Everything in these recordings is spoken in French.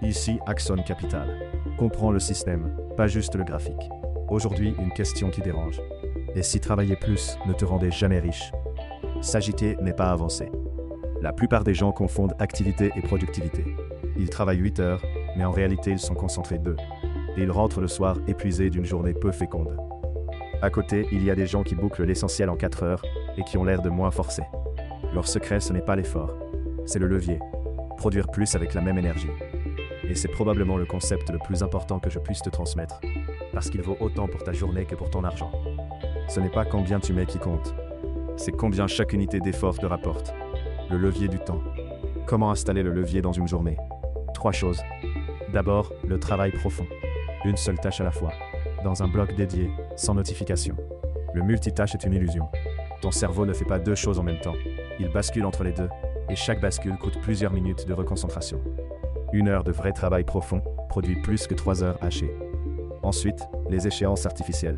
Ici Axon Capital. Comprends le système, pas juste le graphique. Aujourd'hui, une question qui dérange. Et si travailler plus ne te rendait jamais riche? S'agiter n'est pas avancer. La plupart des gens confondent activité et productivité. Ils travaillent 8 heures, mais en réalité ils sont concentrés 2. Et ils rentrent le soir épuisés d'une journée peu féconde. À côté, il y a des gens qui bouclent l'essentiel en 4 heures et qui ont l'air de moins forcés. Leur secret, ce n'est pas l'effort, c'est le levier. Produire plus avec la même énergie. Et c'est probablement le concept le plus important que je puisse te transmettre, parce qu'il vaut autant pour ta journée que pour ton argent. Ce n'est pas combien tu mets qui compte, c'est combien chaque unité d'effort te rapporte. Le levier du temps. Comment installer le levier dans une journée? 3 choses. D'abord, le travail profond. Une seule tâche à la fois, dans un bloc dédié, sans notification. Le multitâche est une illusion. Ton cerveau ne fait pas 2 choses en même temps. Il bascule entre les 2, et chaque bascule coûte plusieurs minutes de reconcentration. 1 heure de vrai travail profond produit plus que 3 heures hachées. Ensuite, les échéances artificielles.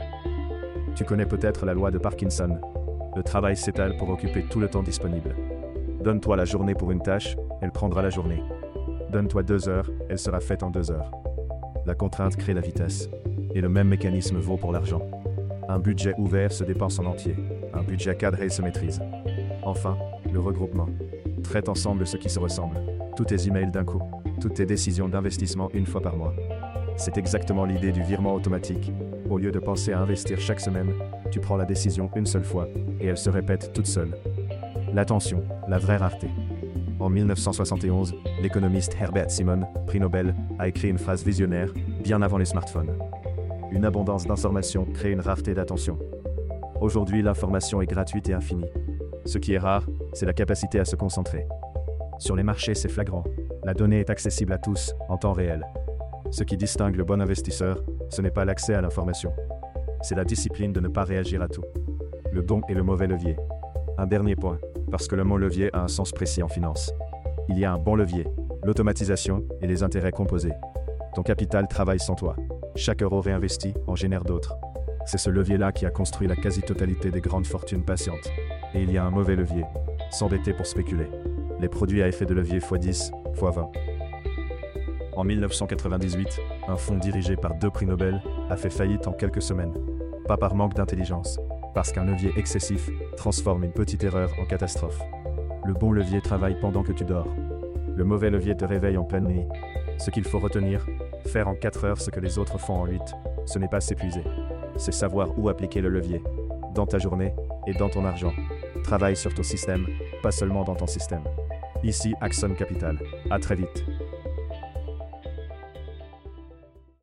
Tu connais peut-être la loi de Parkinson. Le travail s'étale pour occuper tout le temps disponible. Donne-toi la journée pour une tâche, elle prendra la journée. Donne-toi 2 heures, elle sera faite en 2 heures. La contrainte crée la vitesse. Et le même mécanisme vaut pour l'argent. Un budget ouvert se dépense en entier. Un budget cadré se maîtrise. Enfin, le regroupement. Traite ensemble ce qui se ressemble. Tous tes emails d'un coup. Toutes tes décisions d'investissement une fois par mois. C'est exactement l'idée du virement automatique. Au lieu de penser à investir chaque semaine, tu prends la décision une seule fois, et elle se répète toute seule. L'attention, la vraie rareté. En 1971, l'économiste Herbert Simon, prix Nobel, a écrit une phrase visionnaire, bien avant les smartphones. Une abondance d'informations crée une rareté d'attention. Aujourd'hui, l'information est gratuite et infinie. Ce qui est rare, c'est la capacité à se concentrer. Sur les marchés, c'est flagrant. La donnée est accessible à tous, en temps réel. Ce qui distingue le bon investisseur, ce n'est pas l'accès à l'information. C'est la discipline de ne pas réagir à tout. Le bon et le mauvais levier. Un dernier point, parce que le mot levier a un sens précis en finance. Il y a un bon levier, l'automatisation et les intérêts composés. Ton capital travaille sans toi. Chaque euro réinvesti en génère d'autres. C'est ce levier-là qui a construit la quasi-totalité des grandes fortunes patientes. Et il y a un mauvais levier, s'endetter pour spéculer. Les produits à effet de levier x10, x20. En 1998, un fonds dirigé par 2 prix Nobel a fait faillite en quelques semaines. Pas par manque d'intelligence, parce qu'un levier excessif transforme une petite erreur en catastrophe. Le bon levier travaille pendant que tu dors. Le mauvais levier te réveille en pleine nuit. Ce qu'il faut retenir, faire en 4 heures ce que les autres font en 8, ce n'est pas s'épuiser. C'est savoir où appliquer le levier, dans ta journée et dans ton argent. Travaille sur ton système, pas seulement dans ton système. Ici Axon Capital. À très vite.